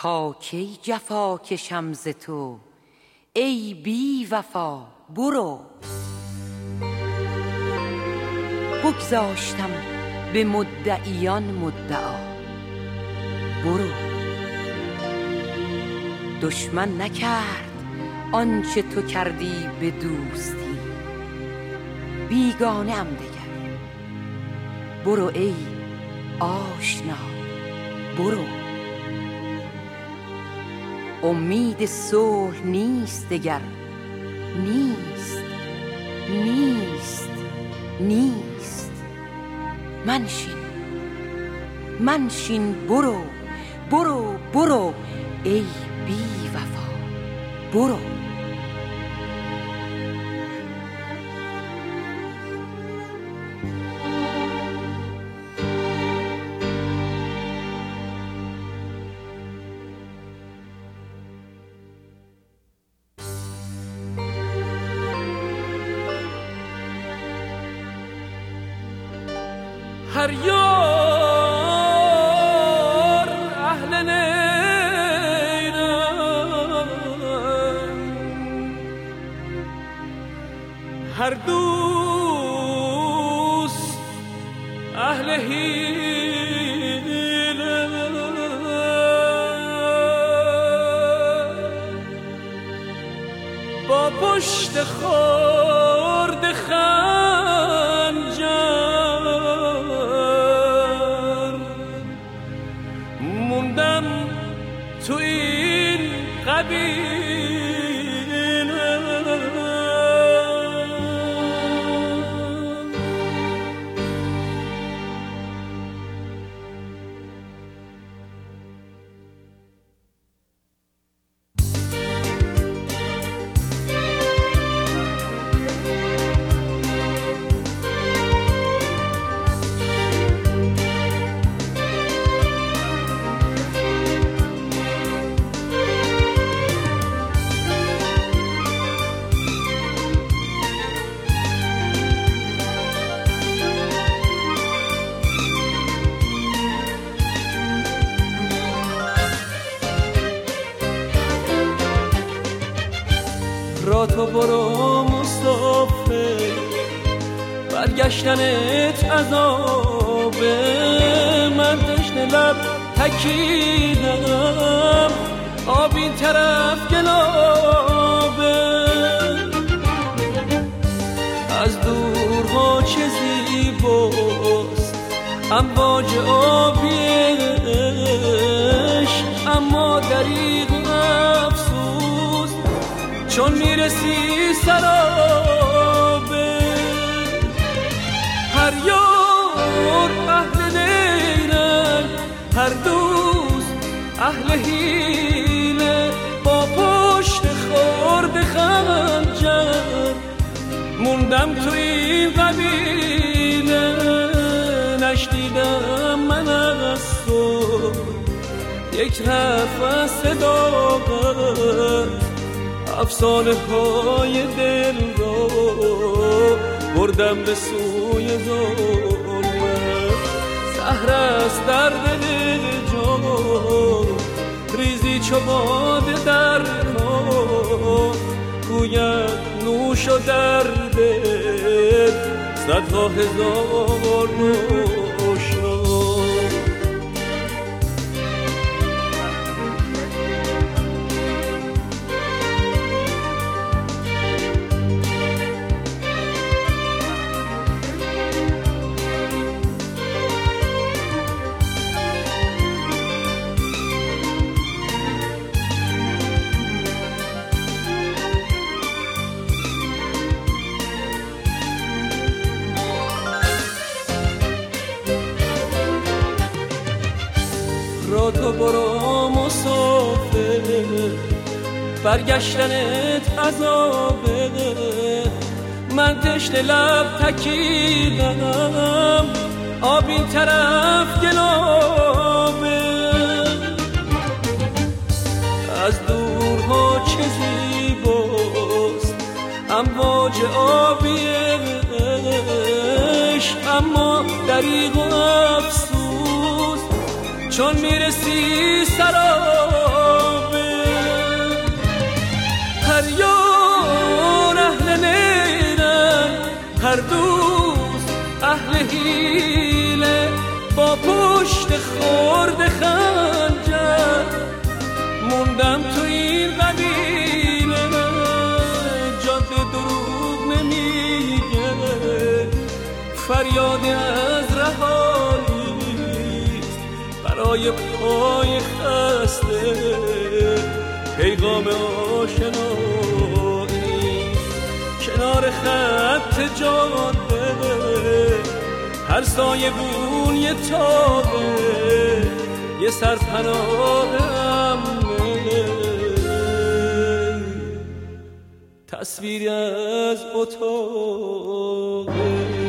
تا کی جفا کشم ز تو ای بی وفا برو. بگذاشتم به مدعیان مدعا برو. دشمن نکرد آنچه تو کردی به دوستی، بیگانه ام دگر برو ای آشنا برو. امید صلح نیست دگر، نیست نیست نیست. منشین برو برو برو ای بی وفا برو. هر یار اهل نیرم، هر دوست اهل حیله. با پشت خورد خنجر موندم تو این قبیله. را تو برو مسافر، برگشتنت عذابه. من تشنه لب تکیدم، آب این طرف گلابه. از دورها چه زیباست امواج آبیش، اما دریغ و افسوس چون میرسی سرابه. هر یار اهل نیرن، هر دوست اهل حیله. با پشت خورد خنجر موندم تو این قبیله. نشنیدم من از تو یک حرف از صداقت، افسانه های دل رو بردم به سوی ظلمت. سحر است در دل جان، ریزی چو باده در کار. گوید نوش و درد صدها هزار نوشنا. را تو برو مسافر، برگشتنت عذابه. من تشنه لب تکیدم، آب این طرف گلابه. از دورها چه زیباست امواج آبیش، اما دریغ و افسوس چون میرسی سرا برای پای خسته پیغام آشنایی کنار خط جاده هر سایه بون یه تابه یه سرپناه امنه تصویری از اتاق